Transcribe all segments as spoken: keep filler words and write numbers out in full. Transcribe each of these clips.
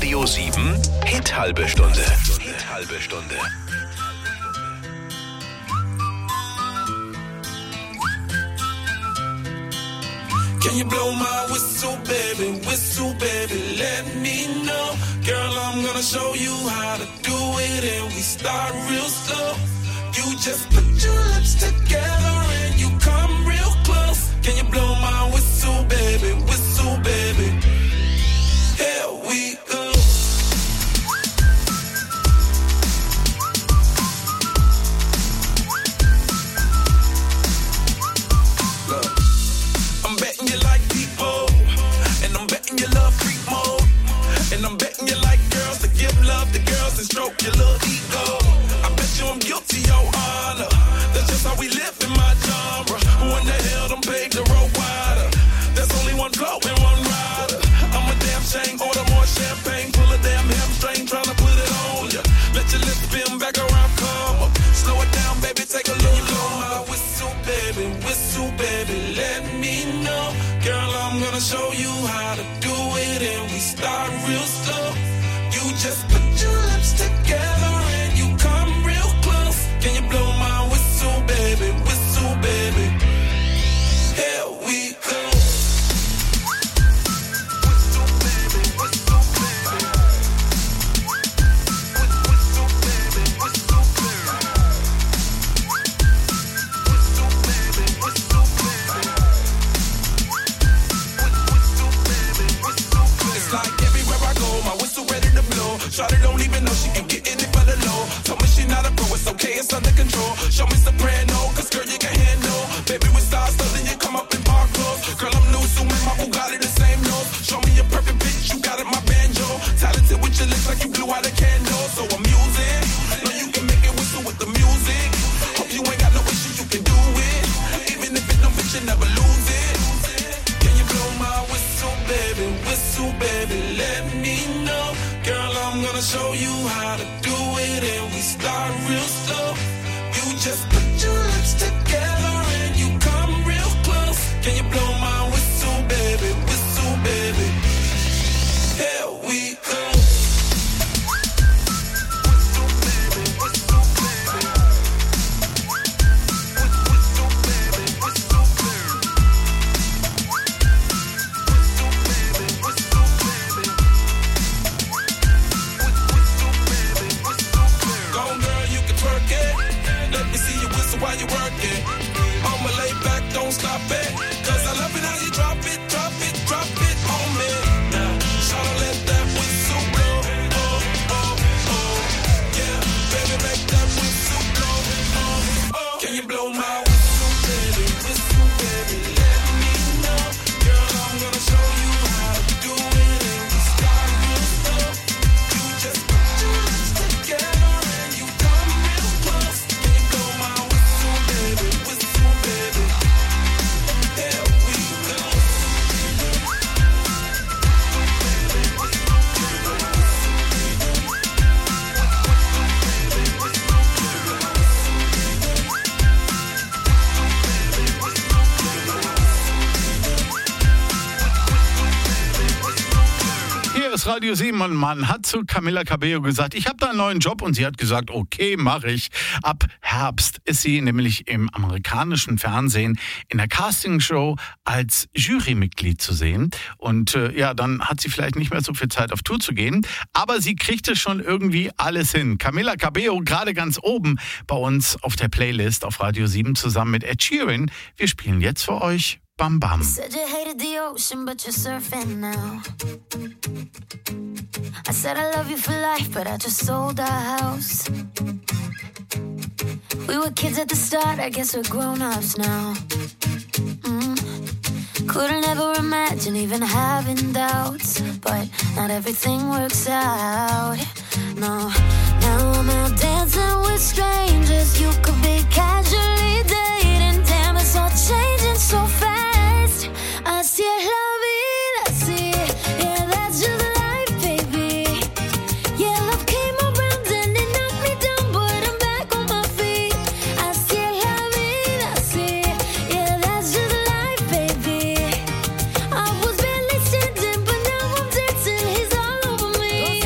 Radio sieben Hit halbe Stunde. Hit halbe Stunde. Can you blow my whistle, baby, whistle, baby, let me know. Girl, I'm gonna show you how to do it, and we start real slow. You just put your lips together and you come real close. Can you blow my whistle, baby, whistle, baby? Here we go. Look, I'm betting you like people, and I'm betting you love freak mode, and I'm betting you like girls to give love to girls and stroke your little ego. I bet you I'm guilty, your honor. That's just how we live in my genre. Who in the hell done paved the road wider? There's only one flow and one rider. I'm a damn shame, order more champagne, pull a damn hamstring, tryna put it on ya. Let your lips spin back around, come up. Slow it down, baby, take a look. Blow my whistle, baby, whistle, baby, let me know. Girl, I'm gonna show you how to do it, and we start real slow. You just put your lips together and you come real close. Can you blow my whistle, baby, whistle, baby? Here we go. Whistle, baby, whistle, baby. Whistle, baby, whistle, baby. Whistle, baby, whistle, baby. Whistle, baby, whistle, baby. It's like everywhere I go, my whistle ready to blow. Shawty don't even know she can get in it for the low. Told me she not a pro, it's okay, it's under control. Show me soprano, cause girl you can handle. Baby with stars, so then you come up in park clothes. Girl I'm new, so with my Bugatti the same nose. Show me a perfect bitch, you got it, my banjo. Talented with your lips like you blew out a candle. So I'm using, know you can make it whistle with the music. Hope you ain't got no issue, you can do it. Even if it don't fit, you never lose it. Can you blow my whistle, baby, whistle, baby, let me know. Girl, I'm gonna show you how to do it, and we start real slow. You just put your lips together and you come real close. Can you blow my whistle, baby, whistle, baby? Here we go. Whistle, baby, whistle, baby. Whistle, baby, whistle, baby. Whistle, baby, whistle, baby. Go on, girl, you can twerk it. Let me see you whistle while you work it. I'ma lay back, don't stop it. Cause I love it how you drop it, drop it, drop it on me. Now, shout let that whistle blow. Oh, oh, oh. Yeah, baby, make that whistle blow. Oh, oh. Can you blow my whistle, baby? Whistle, baby, let me know. Girl, I'm gonna show you how to do it, and we start real slow. You just put your lips together and you come real close. Can you blow my whistle, baby, whistle, baby? Here we go. Hier ist Radio sieben und man hat zu Camila Cabello gesagt, ich habe da einen neuen Job, und sie hat gesagt, okay, mache ich. Ab Herbst ist sie nämlich im amerikanischen Fernsehen in der Castingshow als Jurymitglied zu sehen, und äh, ja, dann hat sie vielleicht nicht mehr so viel Zeit auf Tour zu gehen, aber sie kriegt es schon irgendwie alles hin. Camila Cabello gerade ganz oben bei uns auf der Playlist auf Radio sieben zusammen mit Ed Sheeran. Wir spielen jetzt für euch Bam Bam. Said you hated the ocean, but you're surfing now. I said I love you for life, but I just sold our house. We were kids at the start, I guess we're grown-ups now. Mm. Couldn't ever imagine even having doubts, but not everything works out. No, now I'm out dancing with strangers. You could be casually dating. Damn, it's all changing so fast. Así es la vida, sí. Yeah, that's just life, baby. Yeah, love came around and it knocked me down, but I'm back on my feet. Así es la vida, sí. Yeah, that's just life, baby. I was barely standing, but now I'm dancing. He's all over me.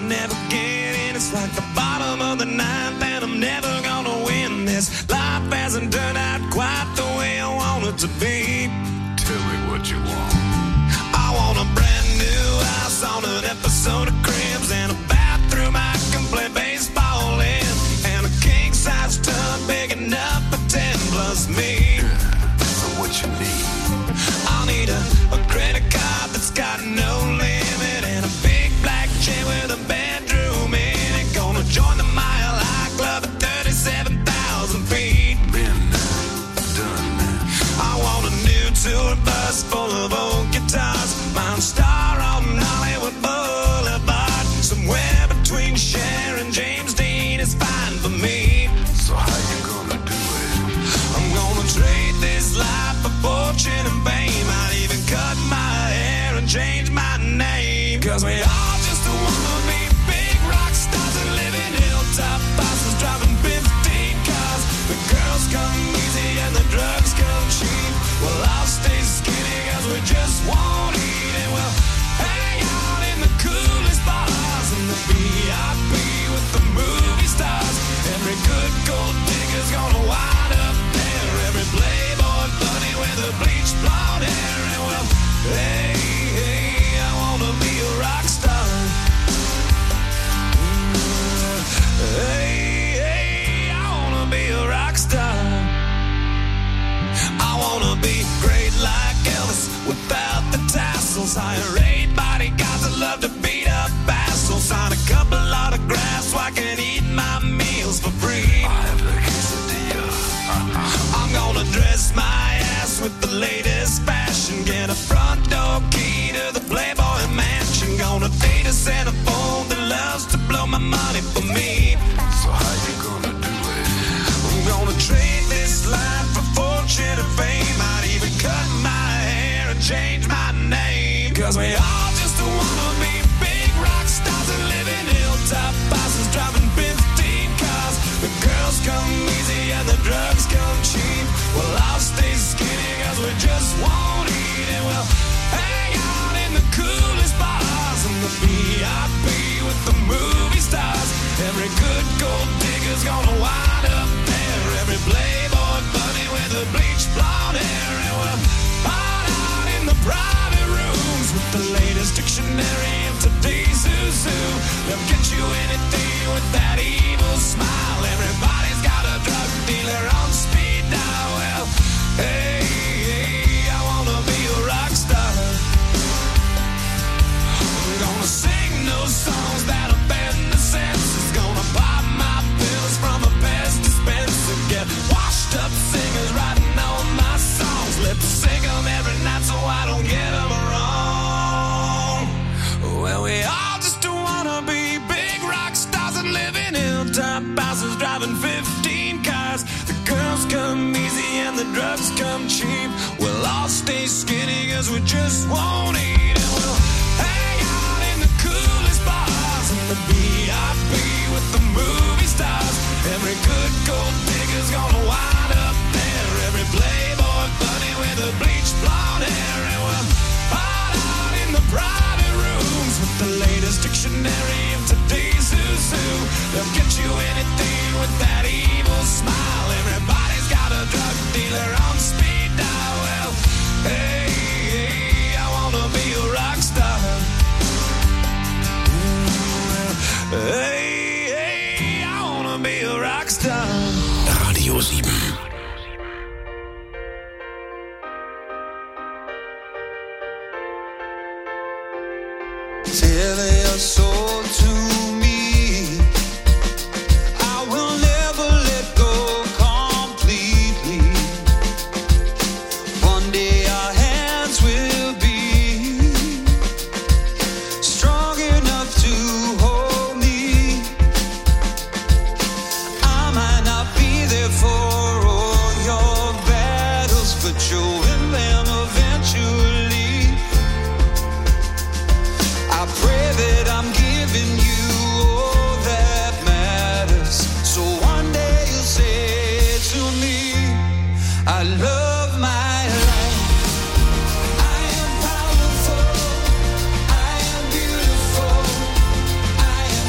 never get in. It's like the bottom of the ninth, and I'm never gonna win this. Life hasn't turned out quite the way I want it to be. Tell me what you want. I want a brand new house on an episode of Cribs, and a bathroom I can play baseball in, and a king-size tub big enough for ten plus me. So what you need? I'll need a, a credit card that's got no limit, and a big black chain with a bedroom in it. Gonna join the Mile High Club at thirty-seven thousand feet. Been done. I want a new tour bus full of old guitars, Mount Star on Hollywood Boulevard. Somewhere between Cher and James Dean is fine for me. So how you gonna do it? I'm gonna trade this life for fortune and fame. I'd even cut my hair and change my name. Cause we all just wanna be big rock stars and live in hilltop houses, driving fifteen cars. The girls come easy and the drugs come cheap. Well, I'll stay skinny cause we just won't eat, and we'll hang out in the coolest bars in the V I P with the movie stars. Every good gold digger's gonna wind up there. Every playboy bunny with a bleached blonde hair. And well, hey, hey, I wanna be a rock star. Hey, hey, I wanna be a rock star. I wanna be great like Elvis without the tassels. Hire eight bodyguards that love to beat up assholes. Sign a couple autographs so I can eat my meals for free. I have the quesadilla. Uh-huh. I'm gonna dress my ass with the latest fashion. Get a front door key to the Playboy Mansion. Gonna date a centerfold that loves to blow my money for me. So how you gonna do it? I'm gonna trade this life for fortune and fame. I'd even cut my hair and change my name. Cause we all just wanna be big rock stars and live in hilltop houses, driving fifteen cars. The girls come easy and the drugs come cheap. Well, I'll stay skinny cause we just won't eat, and we'll hang out in the coolest bars in the V I P with the movie stars. Every good gold digger's gonna wind up there. Every playboy bunny with a bleached blonde hair. And we'll hide out in the private rooms with the latest dictionary of today's who's who. They'll get you anything with that evil smile. Everybody's got a drug dealer on speed dial. Well, hey, hey, I wanna be a rock star. I'm gonna sing those songs that offend the senses. Gonna pop my pills from a Pez dispenser. Get washed up singers writing all my songs. Lip sync them every night so I don't get them wrong. Well, we all just wanna be big rock stars and live in hilltop houses, driving fifteen cars. The girls come easy and the drugs come cheap. We'll all stay skinny cause we just won't eat, and we'll hang out in the coolest bars in the V I P with the movie stars. Every good gold digger's gonna wind up there. Every playboy bunny with a bleached blonde hair. And we'll hide out in the private rooms with the latest dictionary of today's who's who. They'll get you anything with that evil smile. Everybody's got a drug dealer on speed dial. Well, hey, hey, I wanna be a rock star. Hey, hey, I wanna be a rock star. Radio sieben. Sell your soul to me. I will never let go completely. One day our hands will be strong enough to hold me. I might not be there for all your battles, but you'll win them eventually. I pray that I'm giving you all that matters. So one day you'll say to me, I love my life. I am powerful. I am beautiful. I am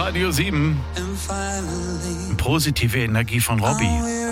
Radio sieben. Positive Energie von Robbie.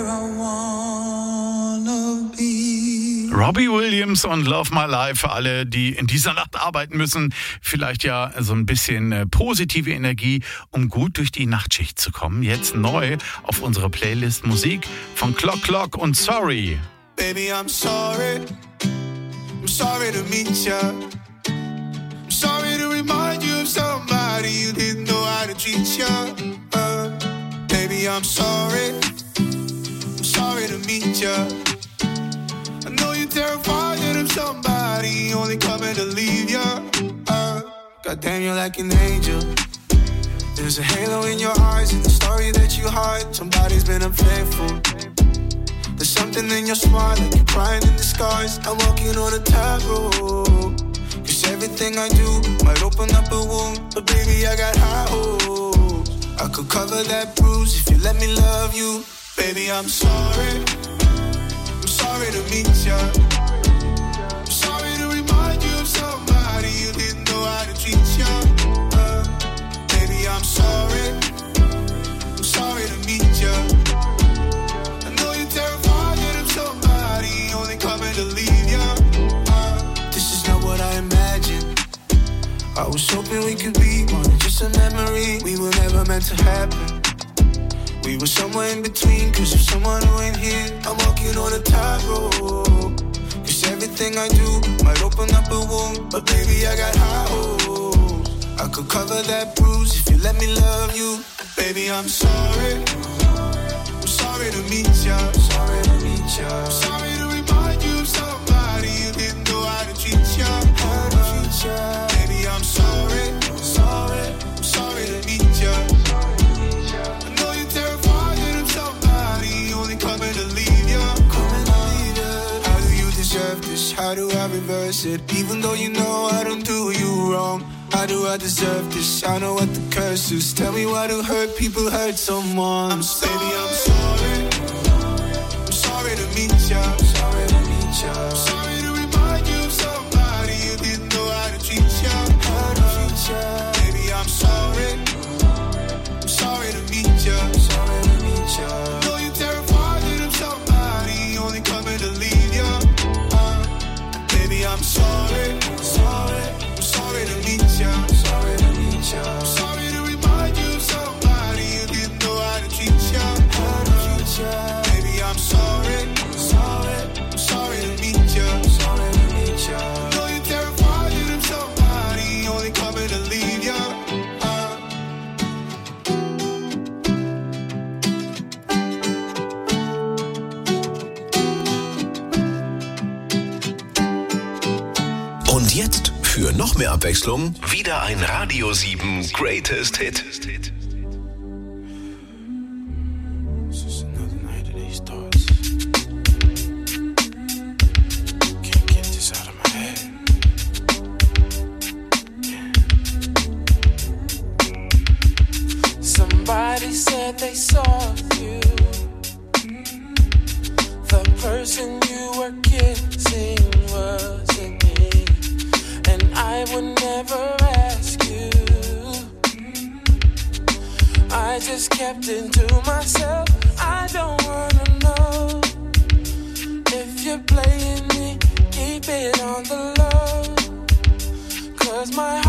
Robbie Williams und Love My Life für alle, die in dieser Nacht arbeiten müssen. Vielleicht ja so ein bisschen äh, positive Energie, um gut durch die Nachtschicht zu kommen. Jetzt neu auf unserer Playlist Musik von Clock Clock und Sorry. Baby, I'm sorry. I'm sorry to meet ya. I'm sorry to remind you of somebody you didn't know how to treat ya. Uh, baby, I'm sorry. I'm sorry to meet ya. I know you're terrified that I'm somebody only coming to leave ya. Uh, goddamn, you're like an angel. There's a halo in your eyes and the story that you hide. Somebody's been unfaithful. There's something in your smile like you're crying in disguise. I'm walking on a tightrope. Cause everything I do might open up a wound. But baby, I got high hopes. I could cover that bruise if you let me love you. Baby, I'm sorry. Sorry to meet ya. I'm sorry to remind you of somebody you didn't know how to treat ya. Uh, baby, I'm sorry. I'm sorry to meet ya. I know you're terrified that I'm somebody only coming to leave ya. Uh, this is not what I imagined. I was hoping we could be more than just a memory. We were never meant to happen. We were somewhere in between, cause you're someone who ain't here. I'm walking on a tightrope. Cause everything I do might open up a wound. But baby, I got high hopes. I could cover that bruise if you let me love you. Baby, I'm sorry. I'm sorry to meet ya. Sorry to meet ya. I'm sorry to remind you of somebody you didn't know how to treat ya. How to treat ya. Baby, I'm sorry. Sorry. I'm sorry to meet ya. Coming to leave ya. Coming to leave ya. How do you deserve this? How do I reverse it? Even though you know I don't do you wrong. How do I deserve this? I know what the curse is. Tell me why do hurt people hurt someone? I'm sorry. Baby, I'm sorry. I'm sorry to meet ya. Sorry to meet ya. I'm sorry to remind you of somebody you didn't know how to treat ya. How to treat ya. Baby, I'm sorry. I'm sorry to meet ya. Sorry to meet ya. Know you're terrified. Somebody only coming to leave ya. Uh, baby, I'm sorry. Sorry. I'm sorry to meet ya. Sorry to meet ya. I'm sorry to remind you of somebody you didn't know how to treat ya. How to treat ya. Baby, I'm sorry. Sorry. I'm sorry to meet ya. Sorry to meet ya. Know you're terrified that I'm somebody only coming to leave ya. Und jetzt, für noch mehr Abwechslung, wieder ein Radio sieben Greatest Hit. Somebody said they saw you. The person you were kissing wasn't me. I would never ask you. I just kept it to myself. I don't wanna know if you're playing me. Keep it on the low. Cause my